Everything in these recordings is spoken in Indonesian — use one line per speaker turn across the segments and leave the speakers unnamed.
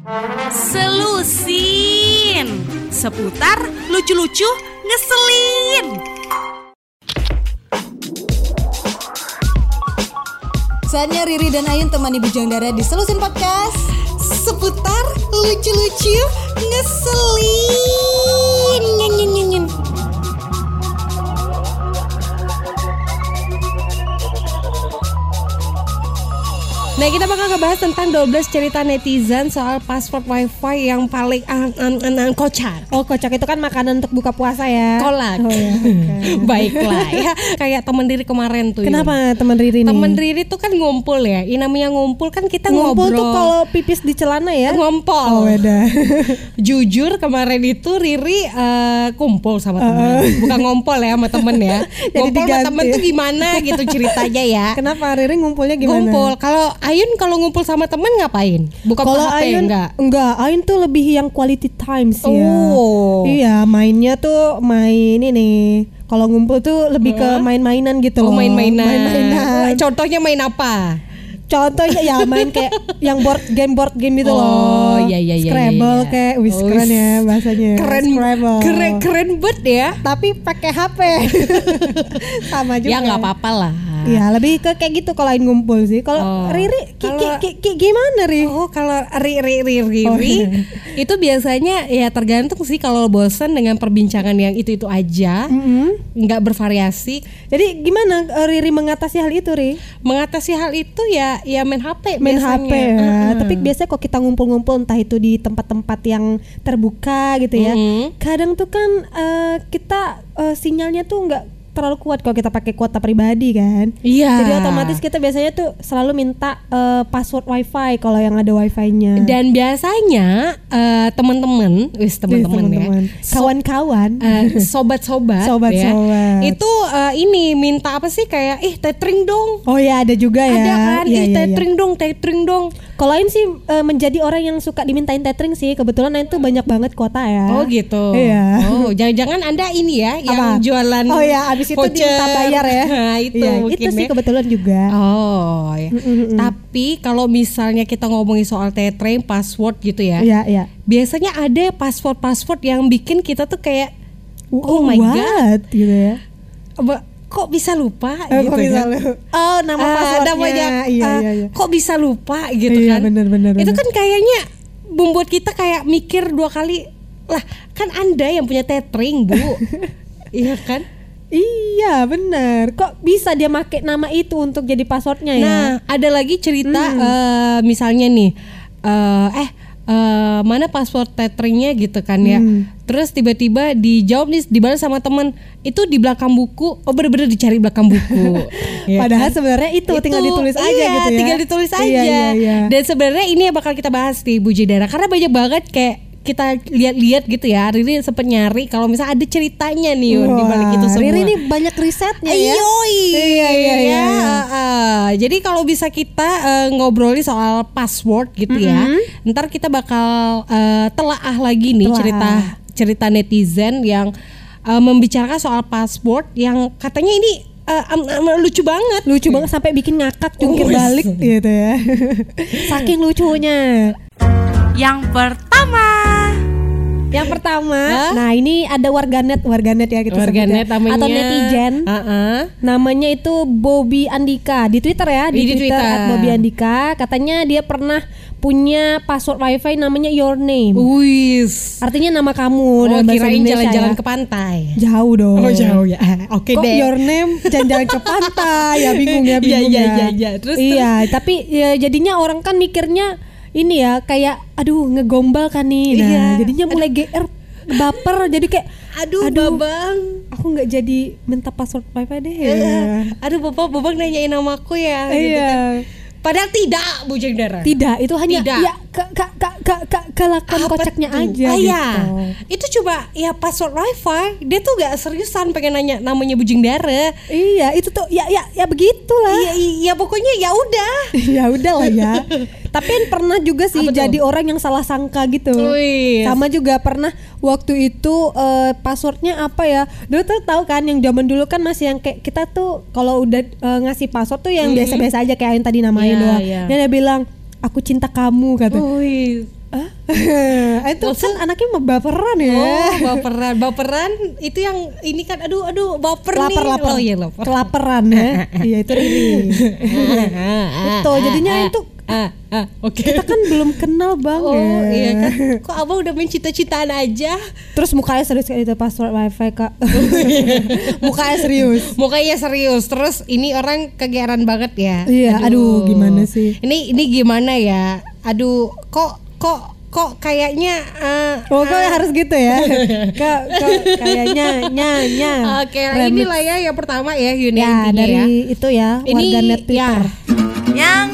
Selusin seputar lucu-lucu ngeselin.
Saatnya Riri dan Ayun temani Bujang Dara di Selusin Podcast seputar lucu-lucu ngeselin. Nyen.
Nah, kita bakal ngebahas tentang 12 cerita netizen soal password wifi yang paling kocak.
Oh, kocak itu kan makanan untuk buka puasa ya.
Kolak.
Oh, ya.
Baiklah ya. Kayak temen Riri kemarin tuh.
Kenapa teman Riri nih?
Temen Riri tuh kan ngumpul ya. Namanya ngumpul kan kita
ngumpul
ngobrol.
Tuh kalau pipis di celana ya.
Ngompol.
Oh, beda.
Jujur kemarin itu Riri kumpul sama temen. Bukan ngompol ya sama temen ya. Ngumpul sama temen tuh gimana gitu ceritanya ya.
Kenapa Riri ngumpulnya gimana?
Ngumpul. Kalau ngumpul sama temen ngapain? Buka HP
Ayun, enggak. Ayun tuh lebih yang quality time sih ya. Iya, mainnya tuh main ini. Kalau ngumpul tuh lebih ke main-mainan gitu loh.
Main-mainan. Contohnya main apa?
Contohnya ya main kayak yang board game gitu loh.
Oh iya.
Scrabble kayak keren ya bahasanya.
Keren banget ya.
Tapi pakai HP. Sama juga.
Ya nggak apa-apa lah.
Iya, lebih ke kayak gitu kalau ngumpul sih. Kalau Riri gimana Riri?
Oh, kalau Riri itu biasanya ya tergantung sih. Kalau bosan dengan perbincangan yang itu aja, nggak bervariasi.
Jadi gimana Riri mengatasi hal itu, Riri?
Mengatasi hal itu ya main HP.
Main HP ya. Tapi biasanya kok kita ngumpul-ngumpul entah itu di tempat-tempat yang terbuka gitu ya. Kadang tuh kan kita sinyalnya tuh nggak terlalu kuat kalau kita pakai kuota pribadi kan.
Iya.
Jadi otomatis kita biasanya tuh selalu minta password wifi kalau yang ada wifi-nya.
Dan biasanya teman-teman ya,
kawan-kawan,
sobat-sobat ya, itu ini minta apa sih kayak tethering dong.
Oh ya ada juga ya.
Ada kan, tethering dong.
Kalau Ain sih menjadi orang yang suka dimintain tethering sih. Kebetulan Ain tuh banyak banget kuota ya.
Oh gitu.
Iya.
Oh jangan-jangan Anda ini ya yang jualan.
Oh ya abis itu diminta bayar ya.
Nah, itu
sih kebetulan juga.
Oh ya. Tapi kalau misalnya kita ngomongin soal tethering password gitu ya.
Iya.
Biasanya ada password yang bikin kita tuh kayak oh my god
gitu ya.
Kok bisa lupa
gitu kan? Oh nama passwordnya. Iya.
Kok bisa lupa gitu kan?
Bener.
Itu kan kayaknya membuat kita kayak mikir 2 kali. Lah kan Anda yang punya tethering Bu. Iya kan?
Iya benar. Kok bisa dia pakai nama itu untuk jadi passwordnya ya?
Nah ada lagi cerita misalnya nih mana password tetheringnya gitu kan ya. Terus tiba-tiba dijawab nih, dibalas sama teman itu di belakang buku. Oh bener-bener dicari belakang buku.
Padahal sebenarnya itu tinggal ditulis aja gitu ya.
Tinggal ditulis aja.
Iya.
Dan sebenarnya ini yang bakal kita bahas di Bujang Dara karena banyak banget kayak kita lihat-lihat gitu ya. Riri sempet nyari kalau misalnya ada ceritanya nih di balik itu semua.
Riri ini banyak risetnya ya.
Iya. Jadi kalau bisa kita ngobrolin soal password gitu ya. Ntar kita bakal telaah lagi nih cerita netizen yang membicarakan soal password yang katanya ini lucu banget
sampai bikin ngakak jungkir balik gitu ya. Saking lucunya.
Yang pertama,
nah ini ada warganet ya kita
warganet namanya,
atau netizen. Namanya itu Bobby Andika di Twitter ya, di Twitter @Bobby Andika. Katanya dia pernah punya password wifi namanya your name. Artinya nama kamu dalam bahasa
kirain
Indonesia.
Jalan-jalan
ya.
ke pantai.
Jauh dong.
Oh jauh ya. Oke
deh. Your name jalan-jalan ke pantai ya bingung ya.
Iya. Terus.
Tapi ya jadinya orang kan mikirnya ini ya kayak aduh ngegombal kan nih. Nah, jadinya mulai GR baper jadi kayak aduh
babang
aku nggak jadi minta password wifi deh.
Aduh babang nanyain namaku ya gitu kan. Padahal tidak Bujang Dara.
Tidak, itu hanya ya kelakuan kocaknya aja gitu.
Itu coba ya password wifi, dia tuh gak seriusan pengen nanya namanya Bujang Dara.
Iya, itu tuh ya begitulah.
Iya pokoknya ya udah.
Ya udahlah ya. Tapi pernah juga sih jadi orang yang salah sangka gitu. Sama juga pernah waktu itu passwordnya apa ya? Dulu tuh tahu kan yang zaman dulu kan masih yang kayak kita tuh kalau udah ngasih password tuh yang biasa-biasa aja kayak yang tadi namain doang. Dan dia bilang aku cinta kamu kata. Itu kan anaknya mah baperan ya.
Oh, baperan itu yang ini kan aduh baper nih.
Lapar.
Oh iya lapar.
Kelaparan ya. Iya itu Riri. Itu jadinya itu
Oke.
kita kan belum kenal Bang.
Oh iya kan. Kok abang udah main cita-citaan aja.
Terus mukanya serius kayak itu password wifi Kak. Mukanya serius.
Terus ini orang kegeeran banget ya.
Iya, aduh gimana sih?
Ini gimana ya? Aduh, kok kayaknya
kok harus gitu ya? Kok kayaknya nya.
Oke, inilah ya yang pertama ya Yuni
ya, dari
ya.
itu ya, warganet Twitter.
Yang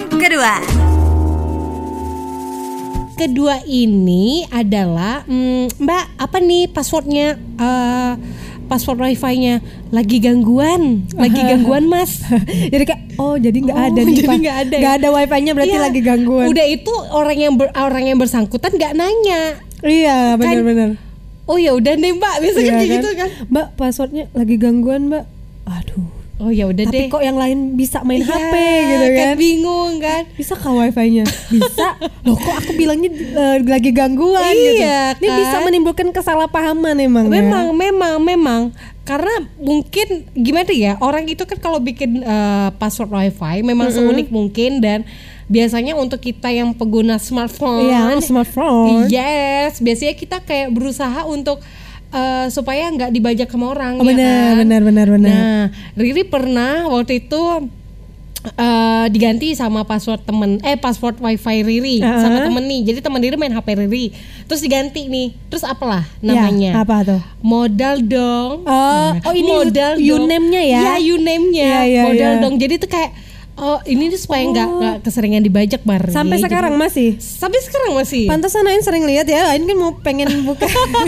kedua ini adalah Mbak, apa nih passwordnya? Password wifi-nya lagi gangguan Mas.
Jadi kayak jadi nggak ada nih Pak. Nggak ada wifi-nya berarti lagi gangguan.
Udah itu orang yang bersangkutan nggak nanya.
Iya benar-benar.
Oh ya udah deh Mbak, biasanya kayak
kan?
gitu kan.
Mbak passwordnya lagi gangguan Mbak. Aduh.
Oh ya udah deh.
Tapi kok yang lain bisa main HP gitu kan?
Bingung kan?
Bisa kah wifi-nya? Bisa. Loh kok aku bilangnya lagi gangguan gitu.
Iya,
Ini bisa menimbulkan kesalahpahaman emang.
Memang. Karena mungkin gimana ya, orang itu kan kalau bikin password wifi memang seunik mungkin, dan biasanya untuk kita yang pengguna smartphone.
Iya, smartphone.
Yes, biasanya kita kayak berusaha untuk supaya nggak dibajak sama orang.
Benar.
Nah, Riri pernah waktu itu diganti sama password wifi Riri sama temen nih. Jadi temen Riri main HP Riri, terus diganti nih. Terus apalah namanya?
Ya, apa tuh?
Modal dong.
Ini
modal
uname-nya ya?
Iya, uname-nya.
Iya,
modal
iya.
dong. Jadi tuh kayak ini tuh supaya nggak keseringan dibajak Bar.
Sampai sekarang masih?
Sampai sekarang masih.
Pantesan Ain sering lihat ya, Ain kan mau pengen buka.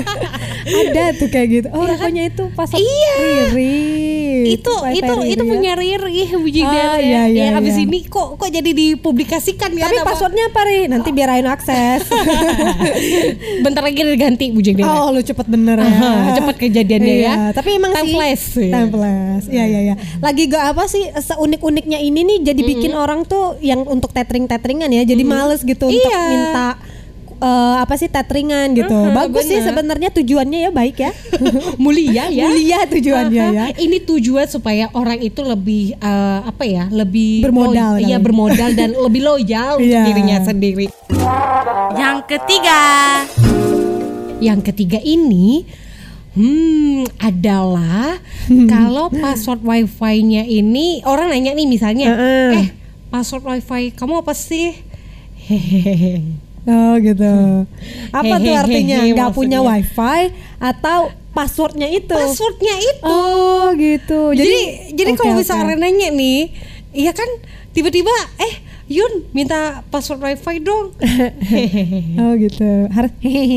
Ada tuh kayak gitu. Rupanya itu password Riri.
Itu punya Riri
Iya.
Ya habis ini kok jadi dipublikasikan ya.
Tapi passwordnya apa Ri? Nanti biar Ain akses.
Bentar lagi diganti Bu Jeng.
Oh lu cepet bener ya.
Cepet kejadiannya ya.
Tapi emang
time
sih
flash.
Iya. Lagi gak apa sih seunik-uniknya ini nih, jadi bikin orang tuh yang untuk tetheringan ya, jadi males gitu untuk minta tetheringan gitu. Bagus sih sebenarnya, tujuannya ya baik ya.
Mulia ya.
Mulia tujuannya ya.
Ini tujuan supaya orang itu lebih lebih
bermodal.
Iya, bermodal dan lebih loyal untuk dirinya sendiri. Yang ketiga ini adalah kalau password wifi-nya ini orang nanya nih misalnya, password wifi kamu apa sih?
Oh gitu. Apa tuh artinya? Nggak punya
maksudnya.
wifi atau passwordnya itu?
Passwordnya itu.
Oh gitu.
Jadi kalau misalnya nanya nih, iya kan tiba-tiba Yun minta password wifi dong.
Oh gitu. Harus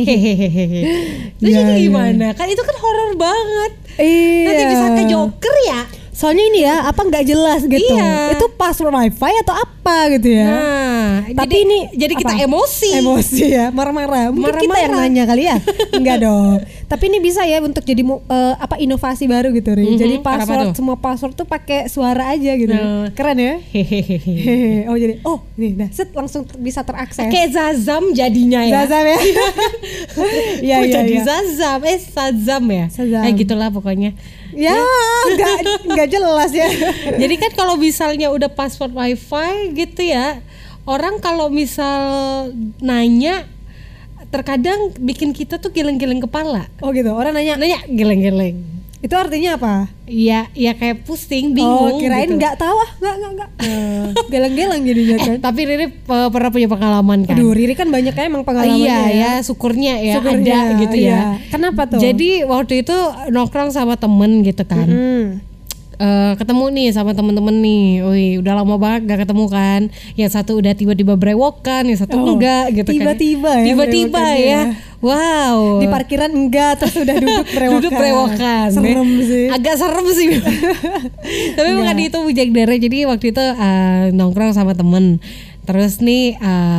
Terus jadi gimana? Kan itu kan horor banget.
Iya.
Nanti bisa ke Joker ya.
Soalnya ini ya apa nggak jelas gitu.
Iya.
Itu password wifi atau apa gitu ya.
Nah,
tapi
jadi kita emosi
ya, marah-marah. Mungkin kita yang nanya kali ya. Enggak dong. Tapi ini bisa ya untuk jadi inovasi baru gitu, Ri. Jadi semua password tuh pakai suara aja gitu. Keren ya. Oh jadi nih langsung bisa terakses.
Kayak Zazam jadinya ya.
Zazam ya. Iya.
Jadi Zazam, Shazam ya. Gitulah pokoknya.
Ya, nggak jelas ya.
Jadi kan kalau misalnya udah password wifi gitu ya, orang kalau misal nanya terkadang bikin kita tuh geleng-geleng kepala.
Oh gitu, orang nanya
geleng-geleng.
Itu artinya apa?
Iya kayak pusing, bingung.
Oh, kirain nggak tahu nggak. Geleng-geleng jadinya kan.
Tapi Riri pernah punya pengalaman kan?
Aduh, Riri kan banyak emang pengalamannya
ya. Syukurnya ada gitu ya.
Kenapa tuh?
Jadi waktu itu nongkrong sama temen gitu kan. Ketemu nih sama temen-temen nih. Wih, udah lama banget gak ketemu kan. Yang satu udah tiba-tiba brewokan, yang satu enggak gitu
tiba-tiba
kan. Tiba-tiba ya. Wow.
Di parkiran enggak, terus udah duduk brewokan.
Serem sih. Agak serem sih. Tapi bukan itu bujang darah. Jadi waktu itu nongkrong sama temen. Terus nih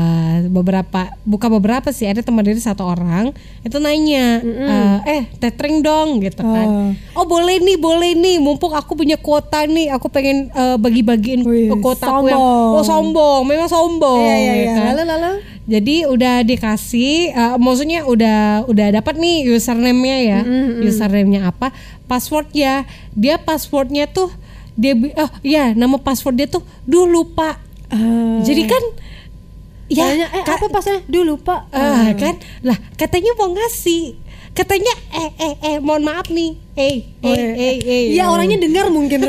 beberapa sih, ada teman Riri satu orang itu nanya, tethering dong gitu kan. Oh boleh nih, mumpung aku punya kuota nih, aku pengen bagi-bagiin kuota aku yang sombong, memang sombong.
Iya.
Kan?
Lalu.
Jadi udah dikasih, maksudnya udah dapat nih username-nya ya. Username-nya apa? Passwordnya. Dia passwordnya tuh nama password dia tuh lupa. Jadi kan
apa passwordnya? Lupa.
Kan? Lah katanya mau ngasih. Katanya mohon maaf nih.
Ya orangnya dengar mungkin.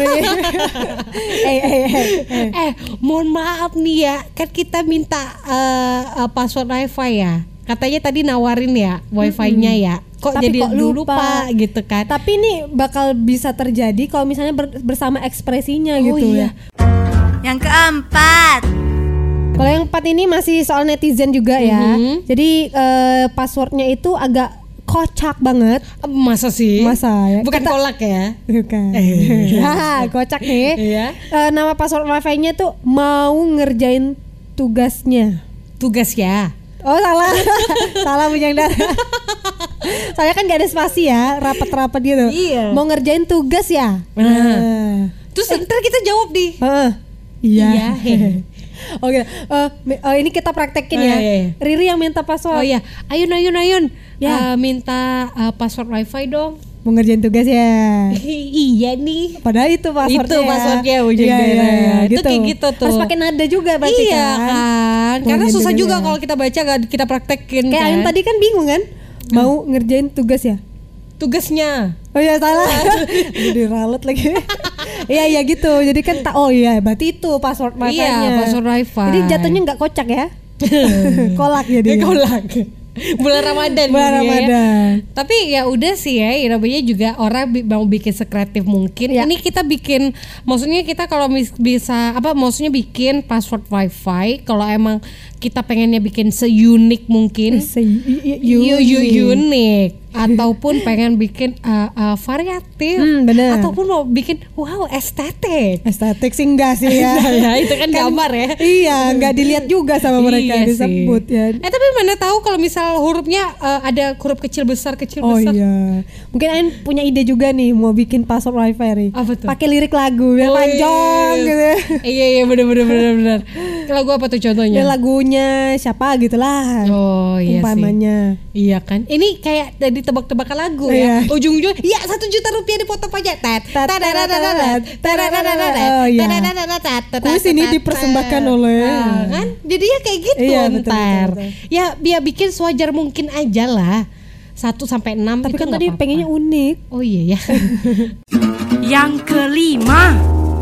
Mohon maaf nih ya. Kan kita minta password wifi ya. Katanya tadi nawarin ya wifi-nya ya. Kok
Tapi
jadi
kok
lupa gitu kan.
Tapi ini bakal bisa terjadi kalau misalnya bersama ekspresinya gitu ya.
Yang keempat.
Kalau yang 4 ini masih soal netizen juga ya. Jadi passwordnya itu agak kocak banget.
Masa sih?
Masa ya?
Bukan kolak ya?
Bukan. Kocak nih.
Iya.
Nama password wifi-nya tuh mau ngerjain tugasnya.
Tugas ya.
Oh salah. Salah Bujang Dara. Soalnya kan gak ada spasi ya, rapat-rapat gitu.
Iya.
Mau ngerjain tugas ya.
Terus ntar kita jawab ih.
Iya. Oke. Ini kita praktekin ya.
Iya.
Riri yang minta password.
Oh iya. Ayun.
Ya.
Minta password wifi dong.
Mau ngerjain tugas ya.
Iya nih.
Padahal itu passwordnya.
Itu passwordnya Bujang Dara.
Iya,
Itu kayak gitu tuh.
Harus pakai nada juga berarti
iya kan. Karena
Mau
susah
ngerjain
juga
tugas
kalau kita baca gak kita praktekin
Kayak
kan.
Ayun tadi kan bingung kan. Mau ngerjain tugas ya.
Tugasnya.
Oh iya salah. Jadi ralat lagi. Iya gitu. Jadi kan berarti itu password wifi-nya.
Iya, password wifi.
Jadi jatuhnya nggak kocak ya. Kolak jadi.
Kolak. Bulan Ramadan
Bulan
gitu
Ramadan.
Ya. Tapi ya udah sih ya, namanya juga orang mau bikin sekreatif mungkin.
Ya.
Ini kita bikin, maksudnya kita kalau bisa maksudnya bikin password wifi kalau emang kita pengennya bikin seunik mungkin. Unik. Ataupun pengen bikin variatif.
Bener.
Ataupun mau bikin estetik.
Estetik sih enggak sih ya.
Ya itu kan gambar ya.
Iya, enggak dilihat juga sama mereka disebut ya.
Tapi mana tahu kalau misal hurufnya ada huruf kecil besar.
Oh iya. Mungkin Ain punya ide juga nih mau bikin password wifi nih.
Apa tuh?
Pakai lirik lagu biar panjang gitu.
Iya benar. Lagu apa tuh contohnya?
Ya, lagunya siapa gitulah.
Oh iya
umpamanya.
sih. Iya kan. Ini kayak tadi tebak-tebakan lagu ya. Ujung-ujung ya 1 juta rupiah dipotong pajak.
Oh iya. Kuis ini dipersembahkan oleh.
Kan? Jadinya kayak gitu ntar. Ya biar bikin sewajar mungkin aja lah. 1 sampai 6
Tapi
itu
kan
nggak
tadi
apa-apa.
pengennya unik.
Oh iya ya.
Yang kelima.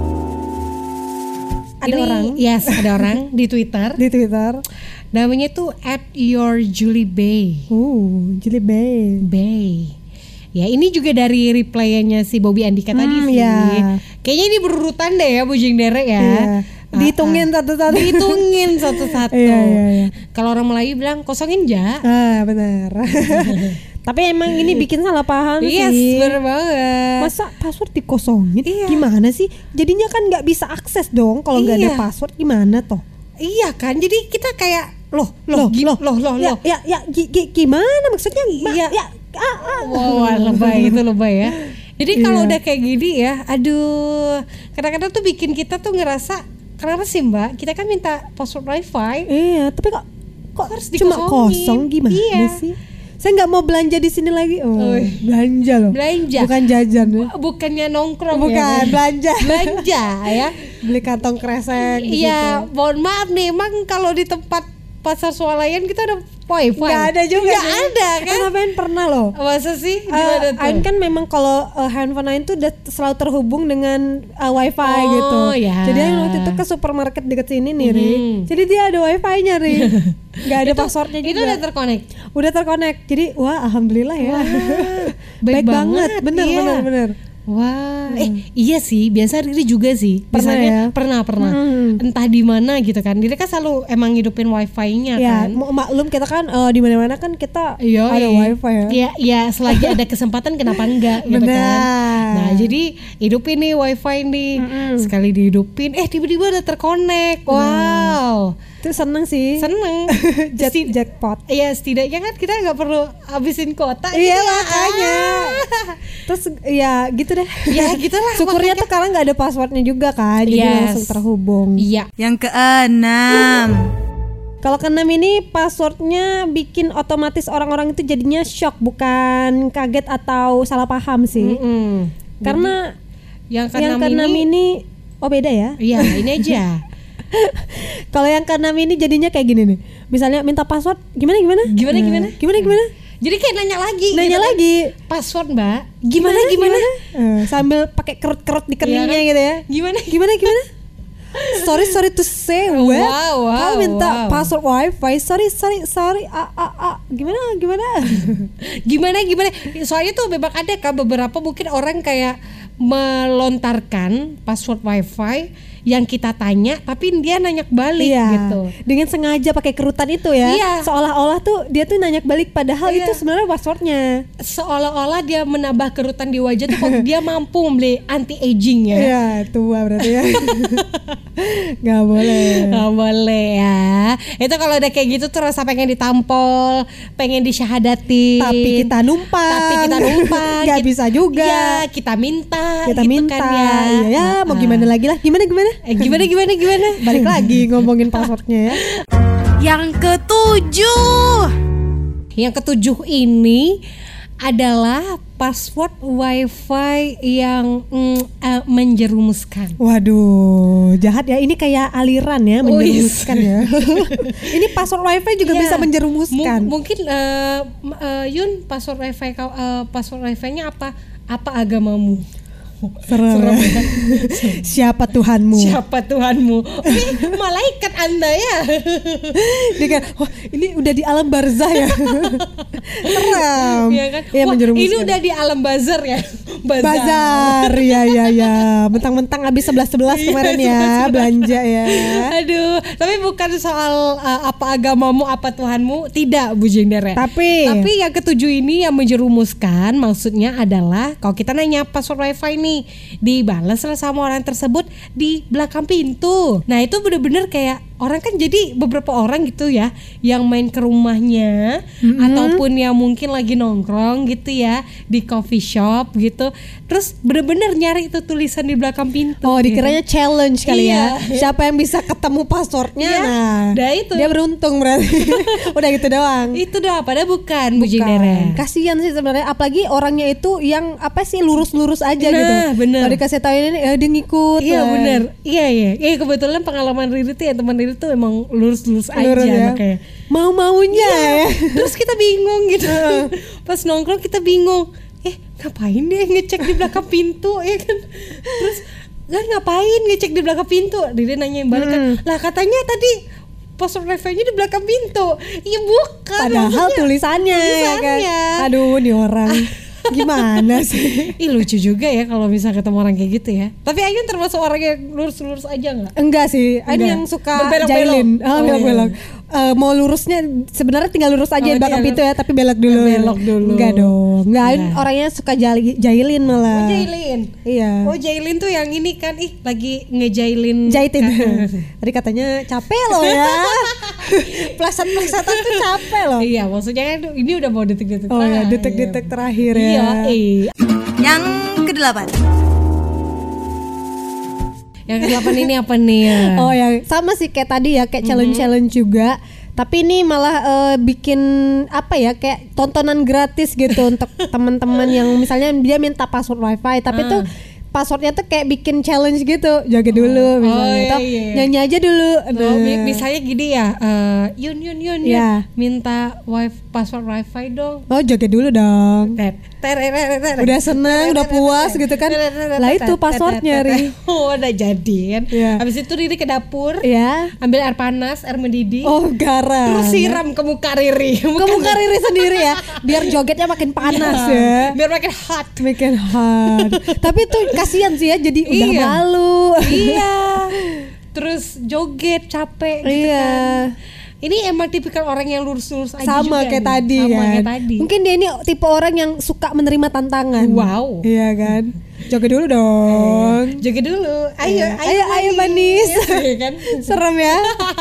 Ada
orang di Twitter.
Di Twitter.
Namanya tuh @yourjuliebay.
Julie Bay.
Ya ini juga dari reply-nya si Bobby Andika tadi sih.
Iya.
Kayaknya ini berurutan deh ya Bujang Dara ya.
Iya. Dihitungin satu-satu.
Dihitungin satu-satu.
Iya.
Kalau orang Melayu bilang kosongin ja.
Benar. Tapi emang ini bikin salah paham sih.
Yes, bener banget.
Masa password dikosongin?
Iya.
Gimana sih? Jadinya kan nggak bisa akses dong kalau nggak ada password gimana toh?
Iya kan, jadi kita kayak loh.
Ya, gimana maksudnya?
Wah, lebay ya. Jadi kalau udah kayak gini ya, aduh, kadang-kadang tuh bikin kita tuh ngerasa kenapa sih Mbak? Kita kan minta password wifi.
Iya, tapi kok
harus
cuma
dikosongin?
kosong gimana sih? Saya nggak mau belanja di sini lagi. Belanja loh.
Belanja.
Bukan jajan.
Bukannya nongkrong
Bukan,
ya.
belanja
Ya.
Beli kantong kresek
Iya,
gitu.
mohon maaf nih, emang kalau di tempat pasar swalayan kita ada wifi?
Nggak ada juga.
Nggak ada kan?
Ain pernah loh.
Masa sih? Gimana tuh?
Ain kan memang kalau handphone Ain tuh udah selalu terhubung dengan wifi gitu.
Ya.
Jadi Ain waktu itu ke supermarket deket sini nih, Ri. Jadi dia ada wifi-nya, Ri. Gak ada passwordnya juga.
Itu udah terkonek?
Udah terkonek. Jadi wah alhamdulillah ya.
Baik banget.
Bener.
Wah, iya sih, biasa Riri juga sih.
Pernah
Misalnya, pernah. Entah di mana gitu kan. Riri kan selalu emang hidupin wifi-nya
ya,
kan.
maklum kita kan di mana-mana kan kita
Yoi.
ada wifi ya.
Iya, selagi ada kesempatan kenapa enggak gitu kan. Nah, jadi hidupin nih wifi nih. Sekali dihidupin, tiba-tiba udah terkonek. Wow.
Itu seneng sih.
Seneng.
Jackpot.
Iya, setidaknya kan kita nggak perlu habisin kuota.
Iya
gitu ya.
makanya. Terus ya gitu deh.
Ya gitulah.
Syukurnya tuh karena nggak ada passwordnya juga kan, jadi langsung terhubung.
Iya.
Yang keenam.
Kalau keenam ini passwordnya bikin otomatis orang-orang itu jadinya shock, bukan kaget atau salah paham sih. Karena yang keenam ini beda ya?
Iya, ini aja.
Kalau yang keenam ini jadinya kayak gini nih. Misalnya minta password gimana?
Jadi kayak nanya lagi. Password Mbak. Gimana?
Sambil pakai kerut-kerut di keningnya gitu ya.
Gimana?
Sorry to say,
wow.
Kau minta password wifi. Sorry. Gimana?
Soalnya tuh memang ada kan beberapa mungkin orang kayak melontarkan password wifi yang kita tanya tapi dia nanya balik gitu.
Dengan sengaja pakai kerutan itu ya.
Iya.
Seolah-olah tuh dia tuh nanya balik padahal itu sebenarnya passwordnya.
Seolah-olah dia menambah kerutan di wajah tuh kok dia mampu membeli anti aging ya.
Iya, tua berarti ya. Gak boleh
ya. Itu kalau udah kayak gitu tuh rasa pengen ditampol, pengen disyahadatin.
Tapi kita numpang. Gak bisa juga.
Iya, kita minta.
Kan ya. Iya, mau gimana lagi lah? Gimana?
Gimana?
Balik lagi ngomongin passwordnya ya.
Yang ketujuh
ini adalah password wifi yang menjerumuskan.
Waduh, jahat ya. Ini kayak aliran ya, menjerumuskan ya. Ini password wifi juga bisa menjerumuskan.
Mungkin Yun, password wifi-nya apa agamamu?
Serem. Siapa Tuhanmu?
Malaikat Anda ya.
Dia kan, wah ini udah di alam barzah ya. Serem.
Iya kan?
Ya,
wah ini udah di alam bazar ya.
Bazar. Ya. Mentang-mentang habis 11 kemarin ya belanja ya.
Aduh, tapi bukan soal apa agamamu, apa Tuhanmu, tidak Bu Jendera.
Tapi
yang ketujuh ini yang menjerumuskan maksudnya adalah kalau kita nanya password wifi nih, dibalas lah sama orang tersebut di belakang pintu. Nah itu bener-bener kayak orang kan jadi beberapa orang gitu ya yang main ke rumahnya ataupun yang mungkin lagi nongkrong gitu ya di coffee shop gitu, terus bener-bener nyari itu tulisan di belakang pintu.
Oh dikiranya challenge kali ya.
Iya.
Siapa yang bisa ketemu passwordnya?
Nah itu
dia beruntung berarti. Udah gitu doang.
Itu doang, padahal bukan Bu Jendera.
Kasian sih sebenarnya, apalagi orangnya itu yang apa sih lurus-lurus aja gitu.
Bener.
Kalau dikasih tahu ini dia ngikut.
Iya bener. Iya kebetulan pengalaman Riri tuh ya, teman Riri tuh emang lurus aja
ya.
Kayak
mau-maunya ya.
Terus kita bingung gitu. Pas nongkrong kita bingung. Ngapain dia ngecek di belakang pintu ya kan? Terus ngapain ngecek di belakang pintu? Dia nanya balik kan. Lah katanya tadi password wifi-nya di belakang pintu. Iya bukan.
Padahal tulisannya. Kan? Aduh nih orang. Gimana sih?
Lucu juga ya kalau bisa ketemu orang kayak gitu ya. Tapi Ayun termasuk orang yang lurus-lurus aja nggak?
Enggak sih, Ayun yang suka jailin. Belok-belok. Mau lurusnya sebenarnya tinggal lurus aja di belakang pintu ya, tapi belok dulu. Enggak dong. Enggak, Ayun orangnya suka jailin malah.
Oh jailin?
Iya.
Oh jailin tuh yang ini kan, lagi ngejailin.
Jahitin. Tadi katanya capek loh ya. Pleset-plesetan tuh capek loh.
Iya, maksudnya kan ini udah mau detik-detik
terakhir. Oh ya, detik-detik terakhir ya.
Iya.
Yang kedelapan.
Yang kedelapan ini apa nih ya?
Oh yang sama sih kayak tadi ya, kayak challenge juga. Tapi ini malah bikin apa ya, kayak tontonan gratis gitu untuk teman-teman yang misalnya dia minta password wifi, tapi tuh passwordnya tuh kayak bikin challenge gitu, jaga dulu misalnya, nyanyi aja dulu.
Misalnya gini ya, Yun,
ya.
minta password wifi dong.
Oh jaga dulu dong. Udah seneng, udah puas gitu kan. Lah itu passwordnya Ri.
Oh udah jadian. Habis itu Riri ke dapur, ambil air panas, air mendidih.
Oh garam.
Terus siram ke muka Riri.
Ke muka Riri sendiri ya, biar jogetnya makin panas ya.
Biar makin hot.
Tapi tuh kasihan sih ya, jadi udah malu.
Iya. Terus joget capek gitu kan. Ini emang tipikal orang yang lurus-lurus aja
sama
juga
kayak tadi kan. Mungkin dia ini tipe orang yang suka menerima tantangan.
Wow.
Iya kan. Joget dulu dong.
Joget dulu.
Ayo manis.
Iya kan?
Serem ya.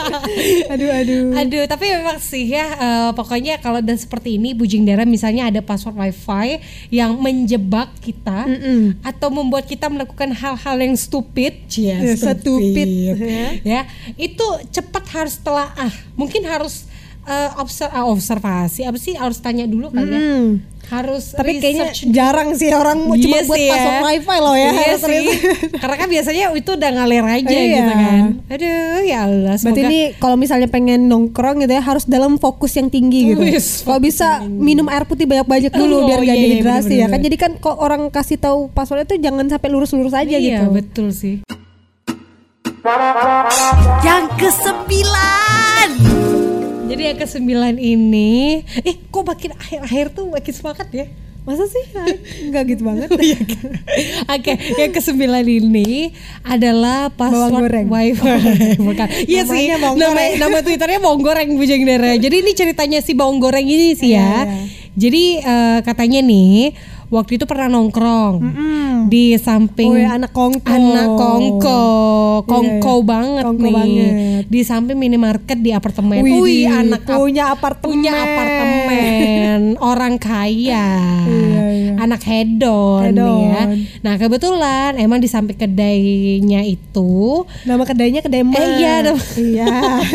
Aduh.
Tapi memang sih ya pokoknya kalau udah seperti ini Bujing Dara misalnya ada password wifi yang menjebak kita atau membuat kita melakukan hal-hal yang stupid.
Stupid.
Ya, itu cepat harus telaah. Mungkin harus observasi. Apa sih harus tanya dulu kan ya? Harus
tapi kayaknya
research.
jarang sih orang cuma buat password wifi loh ya.
Iya sih. Karena kan biasanya itu udah ngalir aja gitu kan. Aduh ya Allah.
Berarti ini kalau misalnya pengen nongkrong gitu ya harus dalam fokus yang tinggi gitu. Kalau bisa minum air putih banyak-banyak dulu biar gak dehidrasi ya kan. Jadi kan kalau orang kasih tahu passwordnya tuh jangan sampai lurus-lurus aja gitu.
Iya betul sih.
Yang ke-9.
Jadi yang ke-9 ini, kok makin akhir-akhir tuh makin semangat ya?
Masa sih? Enggak gitu banget.
Oke, yang ke-9 ini adalah password wifi. Bukan. Iya sih. Nama Twitternya Bawang Goreng Bujang Dara. Jadi ini ceritanya si Bawang Goreng ini sih ya. Jadi katanya nih waktu itu pernah nongkrong di samping
anak kongko
banget di samping minimarket di apartemen. Anak punya apartemen orang kaya, anak hedon ya. Nah kebetulan emang di samping kedainya itu
nama kedainya kedai emak. Iya.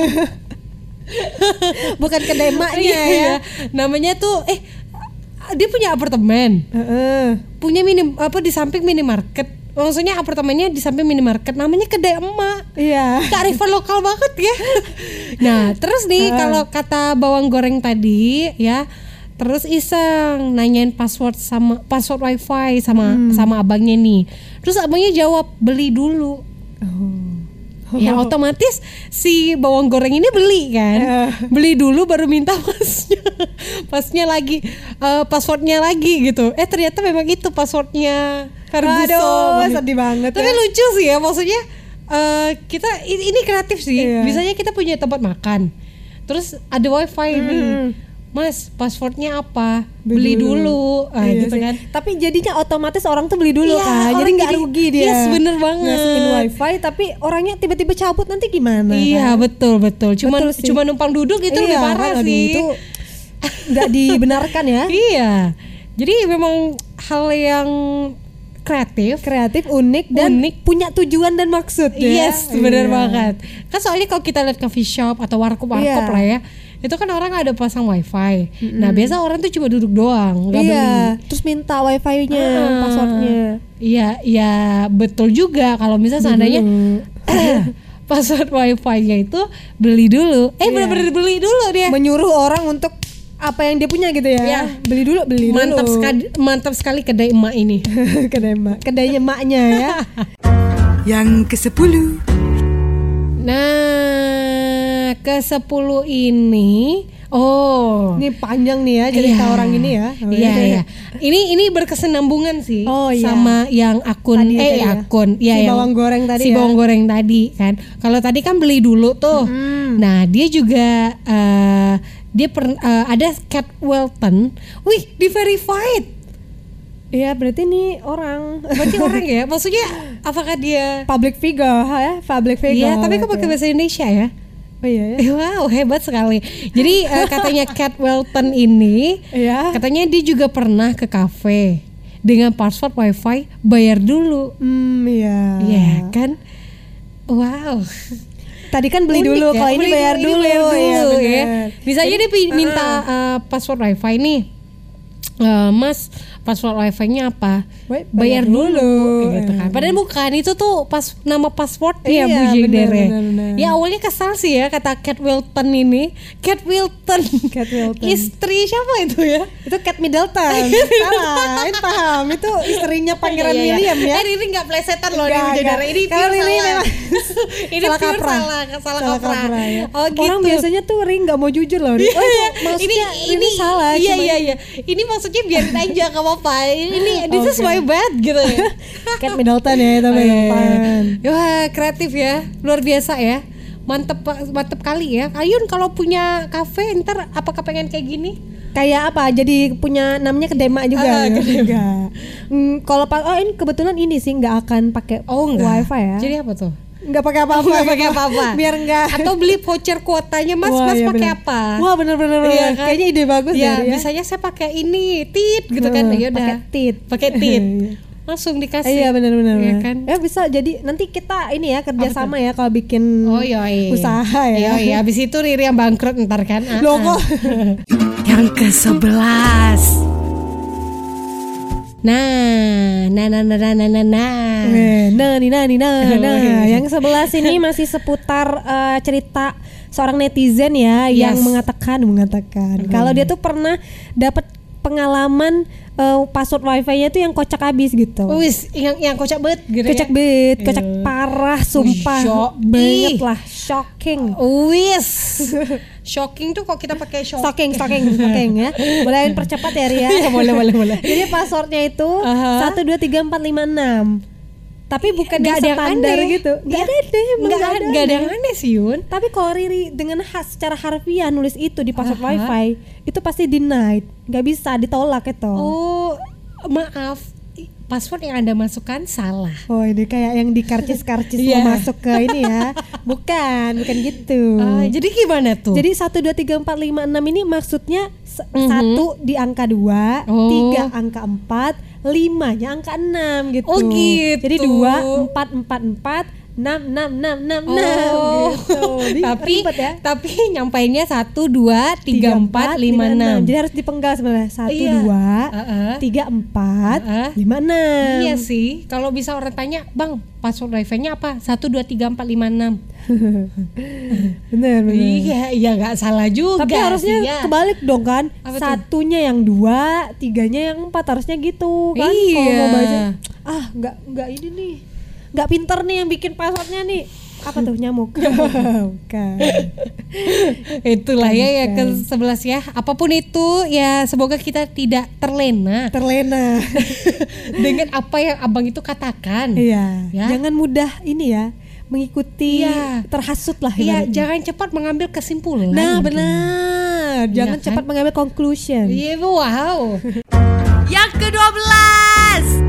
Bukan kedai emaknya ya.
Namanya tuh dia punya apartemen, punya di samping minimarket. Maksudnya apartemennya di samping minimarket, namanya kedai emak.
Iya.
Kearifan lokal banget ya. Nah terus nih kalau kata Bawang Goreng tadi ya, terus iseng nanyain password wifi sama abangnya nih. Terus abangnya jawab beli dulu. Ya otomatis si Bawang Goreng ini beli kan, beli dulu baru minta pasnya lagi passwordnya lagi gitu. Ternyata memang itu passwordnya Ferguson.
Aduh sedih banget.
Tapi lucu sih ya, maksudnya kita ini kreatif sih. Misalnya kita punya tempat makan, terus ada wifi nih. Mas, passwordnya apa? Beli dulu. Gitu kan.
Tapi jadinya otomatis orang tuh beli dulu kan. Jadi nggak rugi dia.
Yes, bener banget.
Ngasihin wifi tapi orangnya tiba-tiba cabut nanti gimana?
Iya, kan? betul. Cuma numpang duduk itu lebih parah sih.
Itu nggak dibenarkan ya.
Iya. Jadi memang hal yang kreatif,
unik dan punya tujuan dan maksud ya.
Yes, benar banget. Kan soalnya kalau kita lihat coffee shop atau warkop lah ya, itu kan orang ada pasang wifi. Nah biasa orang tuh cuma duduk doang, nggak beli.
Terus minta wifi-nya, passwordnya.
Iya betul juga. Kalau misalnya seandainya password wifi-nya itu beli dulu, benar-benar beli dulu dia.
Menyuruh orang untuk apa yang dia punya gitu ya. Beli dulu.
Mantap sekali kedai emak ini.
Kedainya emaknya ya.
Yang ke-10.
Nah, ke-10 ini
ini panjang nih ya cerita orang ini ya.
Iya. Ini berkesinambungan sih sama yang akun
Bawang Goreng tadi.
Si Bawang Goreng tadi kan. Kalau tadi kan beli dulu tuh. Nah, dia juga ada Cat Welton. Wih, di-verified.
Iya, berarti nih orang.
Berarti orang ya? Maksudnya apakah dia
public figure ya? Public figure.
Iya, tapi kok pakai bahasa Indonesia ya?
Oh iya ya.
Wow, hebat sekali. Jadi katanya Cat Welton ini katanya dia juga pernah ke kafe dengan password wifi bayar dulu. Iya kan? Wow.
Tadi kan beli dulu, kalau ini bayar dulu
ya. Misalnya dia minta password wifi nih. Mas, password wifi-nya apa? Bayar dulu gitu kan. Padahal bukan, itu tuh nama passwordnya Bujang Dara. Ya awalnya kesal sih ya kata Cat Welton ini. Cat Welton. Istri siapa itu ya?
Itu Kate Middleton. Salah, paham. Itu istrinya Pangeran William ya.
Ini enggak plesetan loh di Bujang Dara. Ini pure salah. Ini pure salah kaprah.
Ya. Orang biasanya tuh enggak mau jujur loh. Ini salah.
Iya. Ini maksudnya biarin aja enggak apa-apa. Ini this is my bad gitu ya.
Kate Middleton ya itu Middleton.
Wah, kreatif ya. Luar biasa ya. Mantep kali ya. Ayun kalau punya kafe ntar apakah pengen kayak gini?
kayak apa? Jadi punya namanya kedema juga. Kedema. Kalau ini kebetulan ini sih nggak akan pakai wifi ya.
Jadi apa tuh?
Nggak pakai apa-apa.
Nggak pakai apa-apa.
Biar nggak.
Atau beli voucher kuotanya Mas pakai apa?
Wah benar-benar.
Iya, kan?
Kayaknya ide bagus
ya.
Ya.
Biasanya saya pakai ini tit gitu kan. Ya udah.
Pakai tit.
Langsung dikasih.
Iya benar-benar.
Ya kan?
Ya bisa jadi nanti kita ini ya kerjasama ya kalau bikin usaha ya.
Iya, habis itu Riri yang bangkrut ntar kan.
Loh kok.
Yang ke-11.
Nah.
Yang 11 ini masih seputar cerita seorang netizen ya yang mengatakan kalau dia tuh pernah dapat pengalaman password wifi-nya tuh yang kocak habis gitu.
Wis, yang kocak banget gitu.
Kocak parah sumpah. Banget lah, shocking.
Wis. Shocking tuh kok kita pakai
shocking ya. Boleh percepat ya Ria?
Ya, boleh.
Jadi passwordnya itu 123456. Tapi bukan
gak ada yang
standar
aneh
gitu. Gak ada
yang aneh sih Yun.
Tapi kalau Riri dengan secara harfiah nulis itu di password wifi, itu pasti denied. Gak bisa, ditolak itu.
Oh, maaf. Password yang Anda masukkan salah.
Oh, ini kayak yang di karcis-karcis mau masuk ke ini ya. Bukan gitu.
Jadi gimana tuh?
Jadi 123456 ini maksudnya 1 di angka 2, 3 angka 4, 5-nya angka 6 gitu.
Oh gitu.
Jadi 2, 4, 6 gitu.
Tapi nyampainnya 1, 2, 3, 4, 5, 6.
Jadi harus dipenggal sebenarnya 1, 2, 3, 4, 5, 6.
Iya sih. Kalau bisa orang tanya, "Bang, password wifi-nya apa?" 1, 2, 3, 4, 5, 6.
Bener.
Iya nggak salah juga.
Tapi harusnya kebalik dong kan.
Apa
satunya yang 2, 3-nya yang 4 harusnya gitu kan. Kalau mau baca, nggak ini nih. Nggak pinter nih yang bikin passwordnya nih. Apa tuh, nyamuk? Bukan.
Itulah ya yang ke-11 ya. Apapun itu ya, semoga kita tidak terlena dengan apa yang abang itu katakan.
Iya. Ya? Jangan mudah ini ya, mengikuti terhasut lah.
Iya, jangan cepat mengambil kesimpulan.
Nah, benar. Jangan cepat mengambil conclusion.
Iya, wow.
Yang ke-12.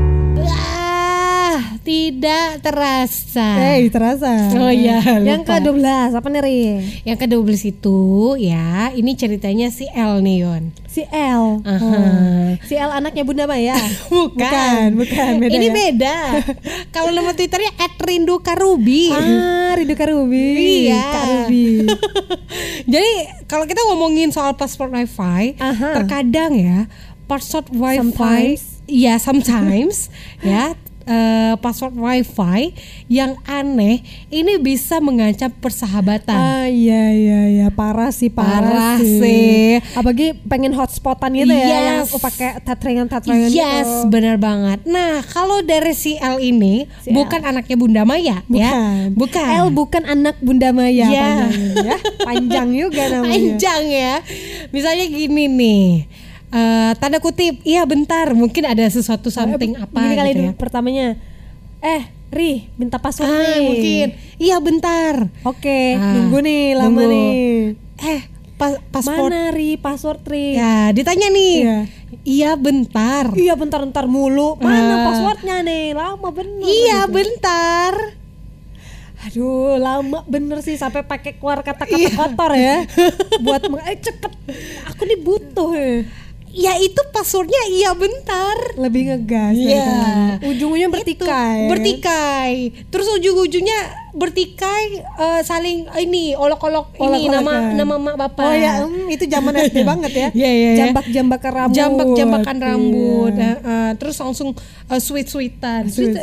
Tidak terasa.
Terasa.
Oh iya.
Yang ke-12 apa nih Ri?
Yang ke-12 itu ya, ini ceritanya si El nih Yon.
Si El. Si El anaknya Bunda Maya.
Bukan. Beda ini beda. Kalau nama Twitternya @rindukarubi.
Rindukarubi.
Iya.
Kak Ruby.
Jadi kalau kita ngomongin soal password wifi, terkadang ya password wifi, sometimes ya. Password wifi yang aneh ini bisa mengancam persahabatan.
Iya, parah sih. Apalagi pengen hotspotan gitu ya, yang pakai tatrengan
gitu. Benar banget. Nah, kalau dari si L ini bukan anaknya Bunda Maya, bukan.
L bukan anak Bunda Maya, panjang juga namanya.
Panjang ya. Misalnya gini nih. Tanda kutip, iya bentar, mungkin ada sesuatu something apa
gini kali
gitu ya.
Pertamanya, Ri, minta password nih.
Mungkin, iya bentar.
Oke, nunggu nih, lama nih.
Password.
Mana Ri, password Ri?
Ya, ditanya nih. Iya bentar.
Iya bentar mulu. Mana passwordnya nih? Lama bener.
Iya bentar.
Aduh, lama bener sih sampai pakai keluar kata-kata kotor ya. Buat cepet. Aku nih butuh ya.
Ya itu passwordnya iya bentar.
Lebih ngegas.
Iya.
Ujung-ujungnya
bertikai. Terus ujung-ujungnya bertikai saling ini olok-olok ini nama mak bapak.
Oh ya, itu zaman SD banget ya.
Iya.
Jambak-jambakan rambut.
Jambak-jambakan rambut. Terus langsung sweet-sweetan. Sweet.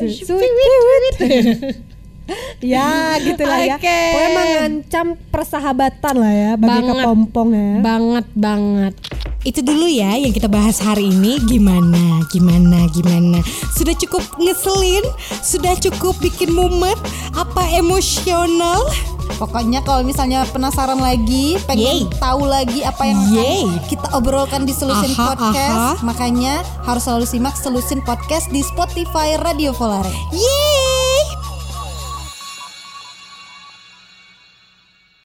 Ya gitulah ya. Pokoknya mengancam persahabatan lah ya bagi kepompong ya.
Banget. Itu dulu ya yang kita bahas hari ini. Gimana? Sudah cukup ngeselin? Sudah cukup bikin mumet? Apa emosional?
Pokoknya kalau misalnya penasaran lagi, pengen tahu lagi apa yang akan kita obrolkan di Selusin Podcast, makanya harus selalu simak Selusin Podcast di Spotify Radio Volare.